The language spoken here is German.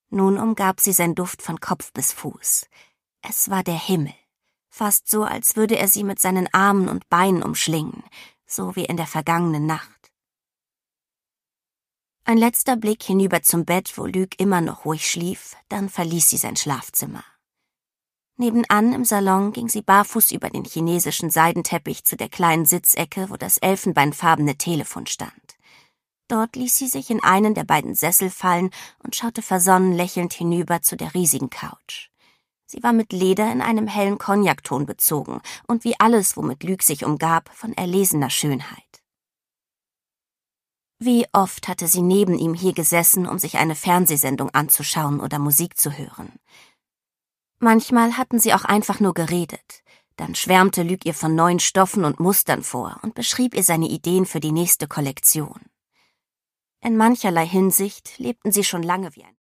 Nun umgab sie sein Duft von Kopf bis Fuß. Es war der Himmel, fast so, als würde er sie mit seinen Armen und Beinen umschlingen, so wie in der vergangenen Nacht. Ein letzter Blick hinüber zum Bett, wo Luc immer noch ruhig schlief, dann verließ sie sein Schlafzimmer. Nebenan im Salon ging sie barfuß über den chinesischen Seidenteppich zu der kleinen Sitzecke, wo das elfenbeinfarbene Telefon stand. Dort ließ sie sich in einen der beiden Sessel fallen und schaute versonnen lächelnd hinüber zu der riesigen Couch. Sie war mit Leder in einem hellen Cognacton bezogen und wie alles, womit Luc sich umgab, von erlesener Schönheit. Wie oft hatte sie neben ihm hier gesessen, um sich eine Fernsehsendung anzuschauen oder Musik zu hören. Manchmal hatten sie auch einfach nur geredet. Dann schwärmte Luc ihr von neuen Stoffen und Mustern vor und beschrieb ihr seine Ideen für die nächste Kollektion. In mancherlei Hinsicht lebten sie schon lange wie ein